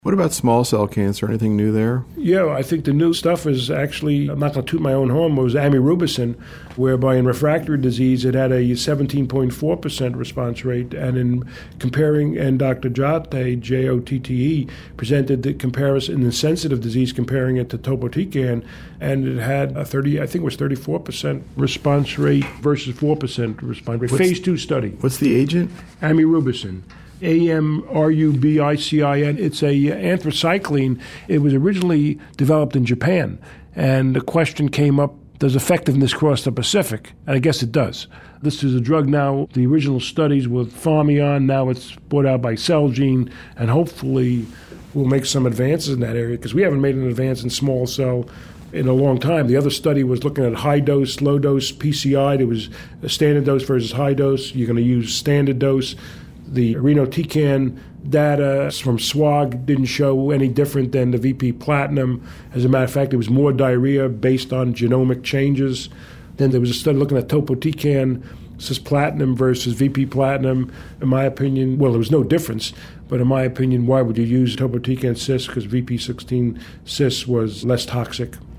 What about small cell cancer? Anything new there? Yeah, I think the new stuff is actually, I'm not going to toot my own horn, but it was amyrubisin, whereby in refractory disease it had a 17.4% response rate. And in comparing, and Dr. Jotte, Jotte, presented the comparison in the sensitive disease, comparing it to topotecan, and it had a 34% response rate versus 4% response rate. Phase 2 study. What's the agent? Amyrubisin. Amrubicin. It's a anthracycline. It was originally developed in Japan, and the question came up, does effectiveness cross the Pacific? And I guess it does. This is a drug now, the original studies with Pharmion, now it's brought out by Celgene, and hopefully we'll make some advances in that area, because we haven't made an advance in small cell in a long time. The other study was looking at high dose, low dose PCI. There was a standard dose versus high dose. You're going to use standard dose. The irinotecan data from SWOG didn't show any different than the VP Platinum. As a matter of fact, it was more diarrhea based on genomic changes. Then there was a study looking at topotecan cisplatin versus VP Platinum. In my opinion, well, there was no difference, but in my opinion, why would you use topotecan cis? Because VP16 cis was less toxic.